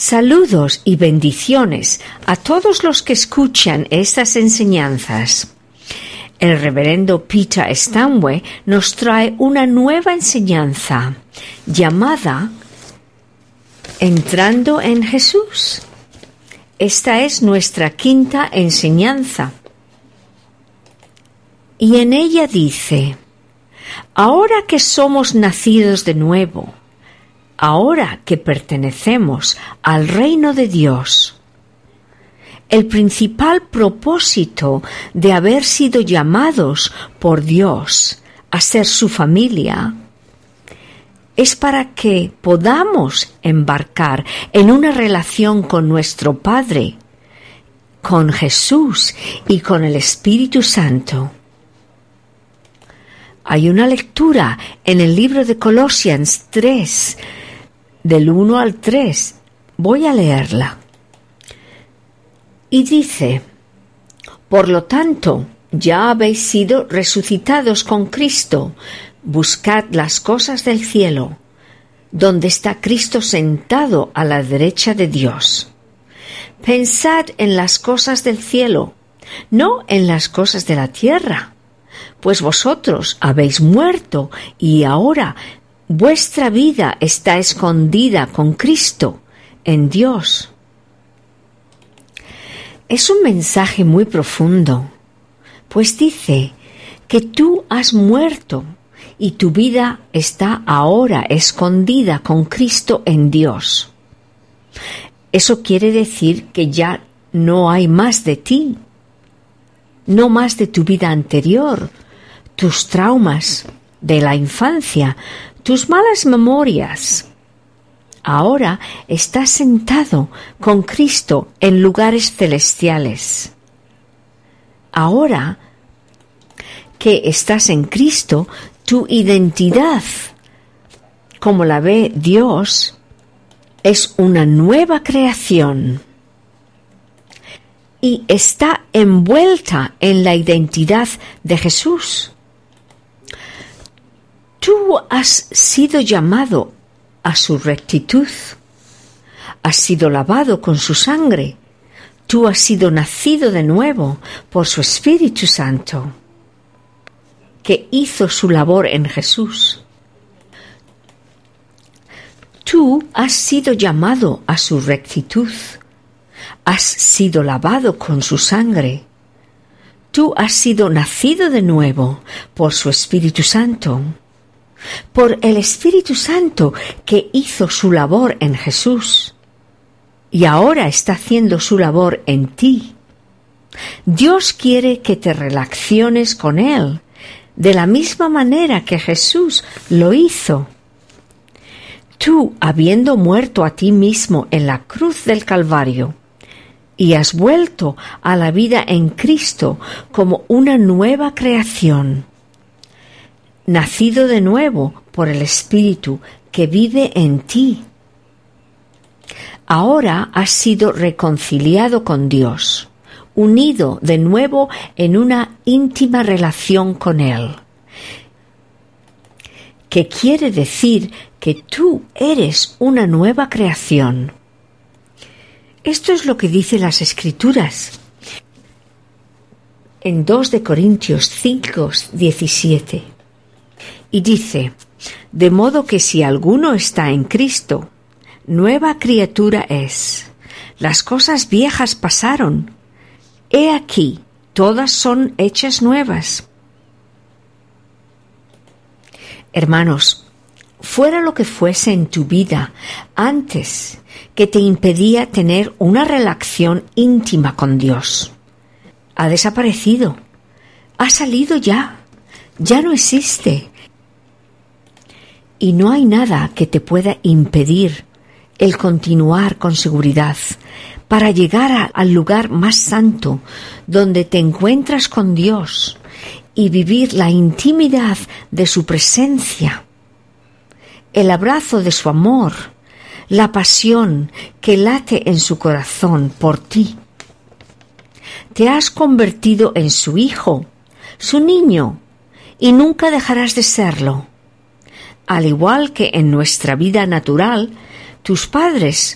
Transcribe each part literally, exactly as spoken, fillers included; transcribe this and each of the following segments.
Saludos y bendiciones a todos los que escuchan estas enseñanzas. El reverendo Peter Stanway nos trae una nueva enseñanza llamada Entrando en Jesús. Esta es nuestra quinta enseñanza. Y en ella dice: ahora que somos nacidos de nuevo, ahora que pertenecemos al reino de Dios, el principal propósito de haber sido llamados por Dios a ser su familia es para que podamos embarcar en una relación con nuestro Padre, con Jesús y con el Espíritu Santo. Hay una lectura en el libro de Colossians tres, del uno al tres. Voy a leerla. Y dice: por lo tanto, ya habéis sido resucitados con Cristo. Buscad las cosas del cielo, donde está Cristo sentado a la derecha de Dios. Pensad en las cosas del cielo, no en las cosas de la tierra, pues vosotros habéis muerto y ahora vuestra vida está escondida con Cristo en Dios. Es un mensaje muy profundo, pues dice que tú has muerto y tu vida está ahora escondida con Cristo en Dios. Eso quiere decir que ya no hay más de ti, no más de tu vida anterior, tus traumas de la infancia, tus malas memorias. Ahora estás sentado con Cristo en lugares celestiales. Ahora que estás en Cristo, tu identidad, como la ve Dios, es una nueva creación y está envuelta en la identidad de Jesús. Tú has sido llamado a su rectitud, has sido lavado con su sangre, tú has sido nacido de nuevo por su Espíritu Santo, que hizo su labor en Jesús. Tú has sido llamado a su rectitud, has sido lavado con su sangre, tú has sido nacido de nuevo por su Espíritu Santo, por el Espíritu Santo que hizo su labor en Jesús y ahora está haciendo su labor en ti. Dios quiere que te relaciones con Él de la misma manera que Jesús lo hizo. Tú, habiendo muerto a ti mismo en la cruz del Calvario, y has vuelto a la vida en Cristo como una nueva creación, nacido de nuevo por el Espíritu que vive en ti. Ahora has sido reconciliado con Dios, unido de nuevo en una íntima relación con Él, que quiere decir que tú eres una nueva creación. Esto es lo que dicen las Escrituras en dos de Corintios cinco, diecisiete. Y dice: de modo que si alguno está en Cristo, nueva criatura es. Las cosas viejas pasaron. He aquí, todas son hechas nuevas. Hermanos, fuera lo que fuese en tu vida antes que te impedía tener una relación íntima con Dios, ha desaparecido, ha salido ya, ya no existe. Y no hay nada que te pueda impedir el continuar con seguridad para llegar a, al lugar más santo donde te encuentras con Dios y vivir la intimidad de su presencia, el abrazo de su amor, la pasión que late en su corazón por ti. Te has convertido en su hijo, su niño, y nunca dejarás de serlo. Al igual que en nuestra vida natural, tus padres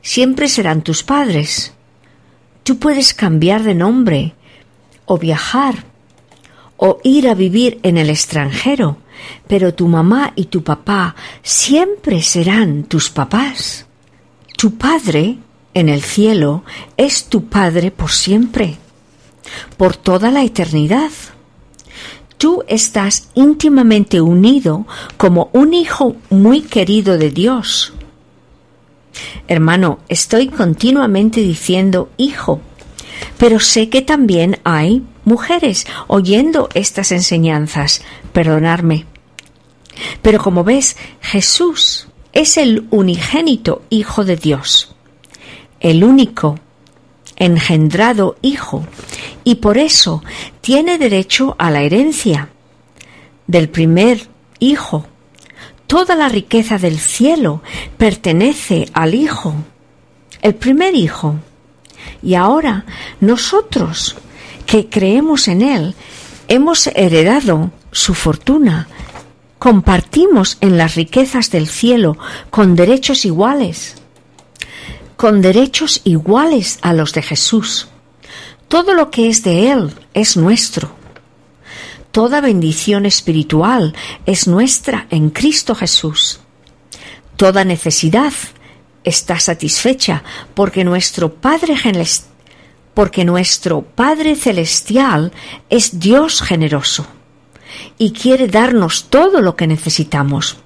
siempre serán tus padres. Tú puedes cambiar de nombre, o viajar, o ir a vivir en el extranjero, pero tu mamá y tu papá siempre serán tus papás. Tu Padre en el cielo es tu Padre por siempre, por toda la eternidad. Tú estás íntimamente unido como un hijo muy querido de Dios. Hermano, estoy continuamente diciendo hijo, pero sé que también hay mujeres oyendo estas enseñanzas. Perdonadme. Pero como ves, Jesús es el unigénito Hijo de Dios, el único engendrado Hijo, y por eso tiene derecho a la herencia del primer Hijo. Toda la riqueza del cielo pertenece al Hijo, el primer Hijo. Y ahora nosotros, que creemos en Él, hemos heredado su fortuna. Compartimos en las riquezas del cielo con derechos iguales, con derechos iguales a los de Jesús. Todo lo que es de Él es nuestro. Toda bendición espiritual es nuestra en Cristo Jesús. Toda necesidad está satisfecha porque nuestro Padre Celestial, porque nuestro Padre Celestial es Dios generoso y quiere darnos todo lo que necesitamos.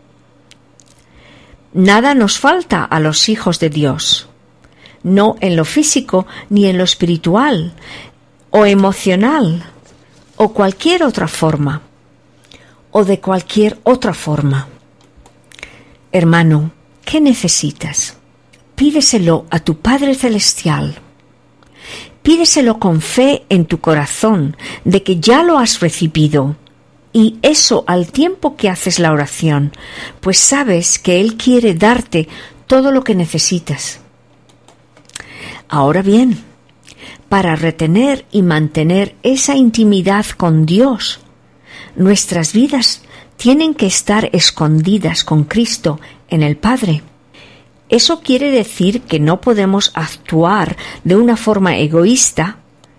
Nada nos falta a los hijos de Dios, no en lo físico ni en lo espiritual o emocional o cualquier otra forma, o de cualquier otra forma. Hermano, ¿qué necesitas? Pídeselo a tu Padre Celestial. Pídeselo con fe en tu corazón de que ya lo has recibido. Y eso al tiempo que haces la oración, pues sabes que Él quiere darte todo lo que necesitas. Ahora bien, para retener y mantener esa intimidad con Dios, nuestras vidas tienen que estar escondidas con Cristo en el Padre. Eso quiere decir que no podemos actuar de una forma egoísta.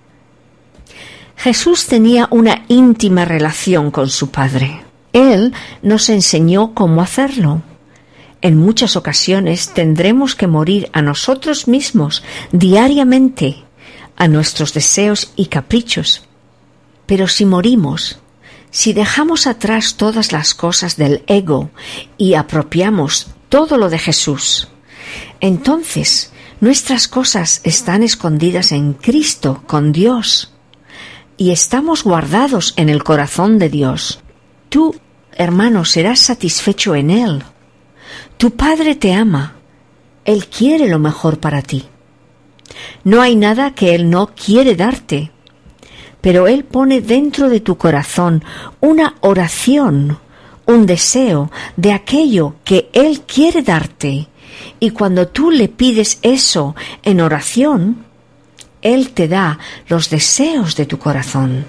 Jesús tenía una íntima relación con su Padre. Él nos enseñó cómo hacerlo. En muchas ocasiones tendremos que morir a nosotros mismos diariamente, a nuestros deseos y caprichos. Pero si morimos, si dejamos atrás todas las cosas del ego y apropiamos todo lo de Jesús, entonces nuestras cosas están escondidas en Cristo con Dios y estamos guardados en el corazón de Dios. Tú, hermano, serás satisfecho en Él. Tu Padre te ama. Él quiere lo mejor para ti. No hay nada que Él no quiere darte, pero Él pone dentro de tu corazón una oración, un deseo de aquello que Él quiere darte. Y cuando tú le pides eso en oración, Él te da los deseos de tu corazón.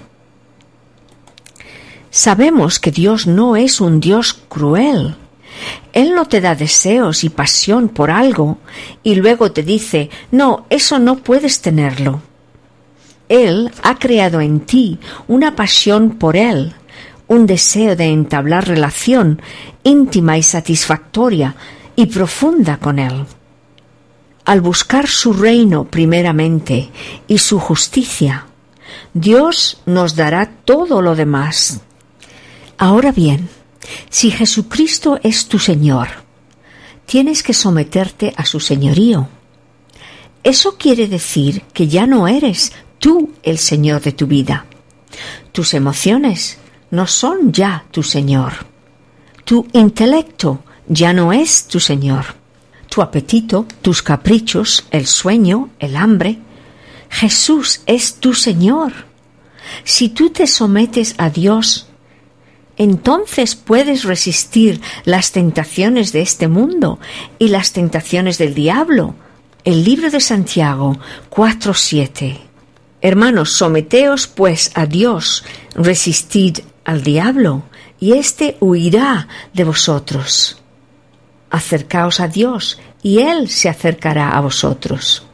Sabemos que Dios no es un Dios cruel. Él no te da deseos y pasión por algo y luego te dice, no, eso no puedes tenerlo. Él ha creado en ti una pasión por Él, un deseo de entablar relación íntima y satisfactoria y profunda con Él. Al buscar su reino primeramente y su justicia, Dios nos dará todo lo demás. Ahora bien, si Jesucristo es tu Señor, tienes que someterte a su señorío. Eso quiere decir que ya no eres tú el Señor de tu vida. Tus emociones no son ya tu Señor. Tu intelecto ya no es tu Señor. Tu apetito, tus caprichos, el sueño, el hambre. Jesús es tu Señor. Si tú te sometes a Dios, entonces puedes resistir las tentaciones de este mundo y las tentaciones del diablo. El libro de Santiago cuatro siete. Hermanos, someteos pues a Dios, resistid al diablo, y éste huirá de vosotros. Acercaos a Dios, y Él se acercará a vosotros.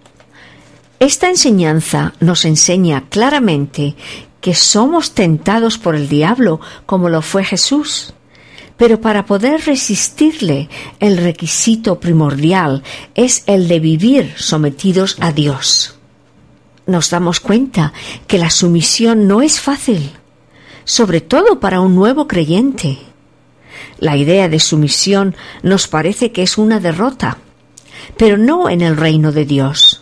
Esta enseñanza nos enseña claramente que somos tentados por el diablo como lo fue Jesús. Pero para poder resistirle, el requisito primordial es el de vivir sometidos a Dios. Nos damos cuenta que la sumisión no es fácil, sobre todo para un nuevo creyente. La idea de sumisión nos parece que es una derrota, pero no en el reino de Dios.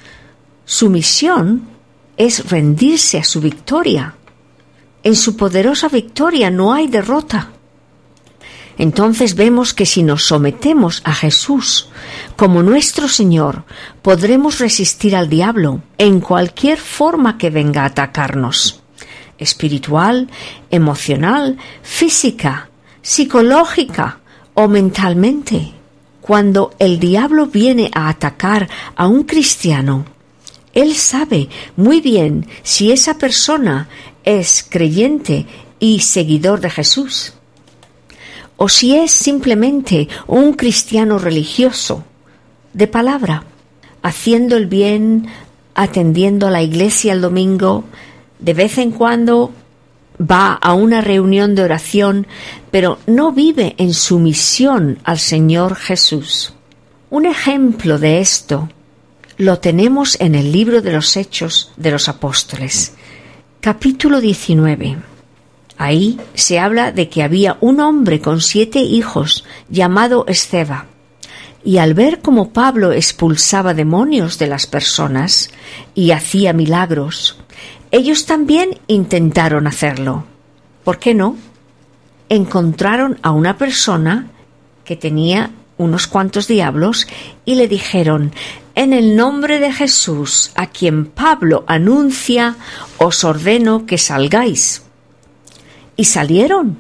Sumisión es rendirse a su victoria. En su poderosa victoria no hay derrota. Entonces vemos que si nos sometemos a Jesús como nuestro Señor, podremos resistir al diablo en cualquier forma que venga a atacarnos: espiritual, emocional, física, psicológica o mentalmente. Cuando el diablo viene a atacar a un cristiano, él sabe muy bien si esa persona es creyente y seguidor de Jesús, o si es simplemente un cristiano religioso, de palabra, haciendo el bien, atendiendo a la iglesia el domingo, de vez en cuando va a una reunión de oración, pero no vive en sumisión al Señor Jesús. Un ejemplo de esto lo tenemos en el libro de los Hechos de los Apóstoles, capítulo diecinueve. Ahí se habla de que había un hombre con siete hijos llamado Esceva, y al ver cómo Pablo expulsaba demonios de las personas y hacía milagros, ellos también intentaron hacerlo. ¿Por qué no? Encontraron a una persona que tenía unos cuantos diablos y le dijeron: en el nombre de Jesús, a quien Pablo anuncia, os ordeno que salgáis. Y salieron,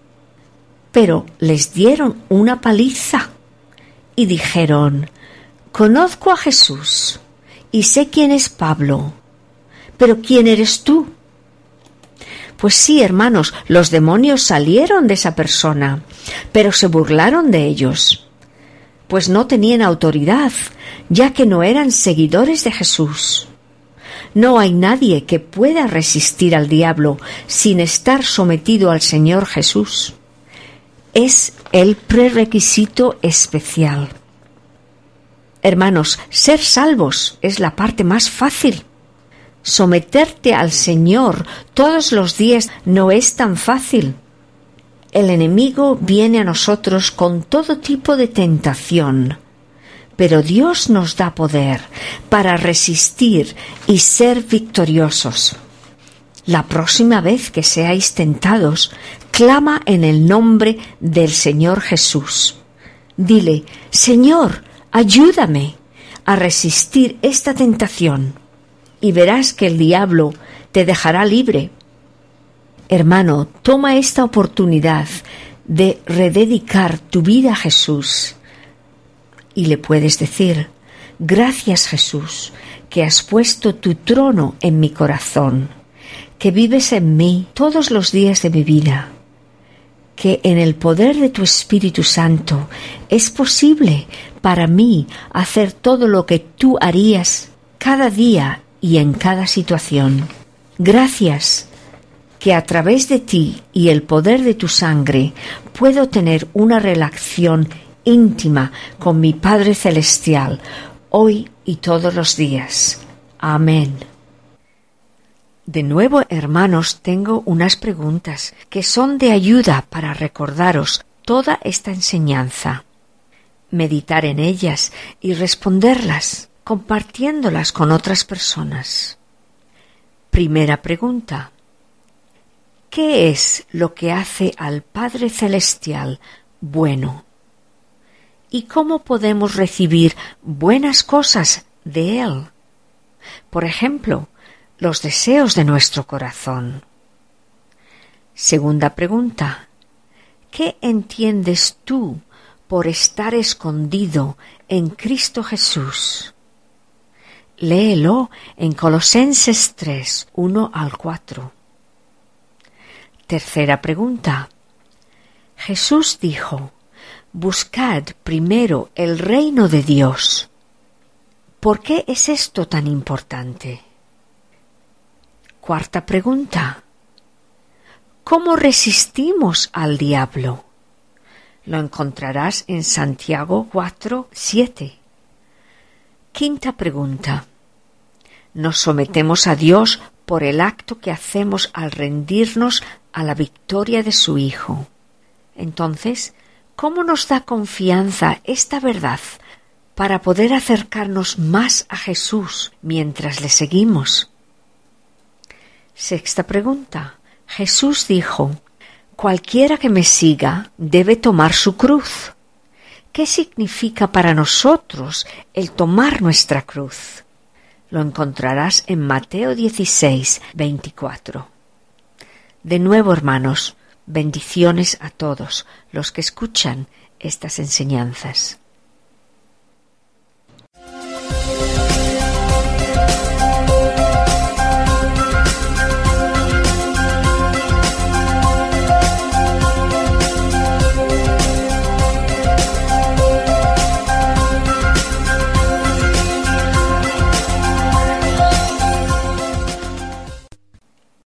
pero les dieron una paliza y dijeron: conozco a Jesús y sé quién es Pablo, pero ¿quién eres tú? Pues sí, hermanos, los demonios salieron de esa persona, pero se burlaron de ellos, pues no tenían autoridad, ya que no eran seguidores de Jesús. No hay nadie que pueda resistir al diablo sin estar sometido al Señor Jesús. Es el prerequisito especial. Hermanos, ser salvos es la parte más fácil. Someterte al Señor todos los días no es tan fácil. El enemigo viene a nosotros con todo tipo de tentación, pero Dios nos da poder para resistir y ser victoriosos. La próxima vez que seáis tentados, clama en el nombre del Señor Jesús. Dile: Señor, ayúdame a resistir esta tentación, y verás que el diablo te dejará libre. Hermano, toma esta oportunidad de rededicar tu vida a Jesús y le puedes decir: gracias, Jesús, que has puesto tu trono en mi corazón, que vives en mí todos los días de mi vida, que en el poder de tu Espíritu Santo es posible para mí hacer todo lo que tú harías cada día y en cada situación. Gracias, que a través de ti y el poder de tu sangre puedo tener una relación íntima con mi Padre Celestial, hoy y todos los días. Amén. De nuevo, hermanos, tengo unas preguntas que son de ayuda para recordaros toda esta enseñanza, meditar en ellas y responderlas, compartiéndolas con otras personas. Primera pregunta: ¿qué es lo que hace al Padre Celestial bueno? ¿Y cómo podemos recibir buenas cosas de Él? Por ejemplo, los deseos de nuestro corazón. Segunda pregunta: ¿qué entiendes tú por estar escondido en Cristo Jesús? Léelo en Colosenses tres, uno al cuatro. Tercera pregunta: Jesús dijo: Buscad primero el reino de Dios. ¿Por qué es esto tan importante? Cuarta pregunta. ¿Cómo resistimos al diablo? Lo encontrarás en Santiago cuatro, siete. Quinta pregunta. Nos sometemos a Dios por el acto que hacemos al rendirnos a la victoria de su Hijo. Entonces, ¿cómo nos da confianza esta verdad para poder acercarnos más a Jesús mientras le seguimos? Sexta pregunta. Jesús dijo: cualquiera que me siga debe tomar su cruz. ¿Qué significa para nosotros el tomar nuestra cruz? Lo encontrarás en Mateo dieciséis, veinticuatro. De nuevo, hermanos, bendiciones a todos los que escuchan estas enseñanzas.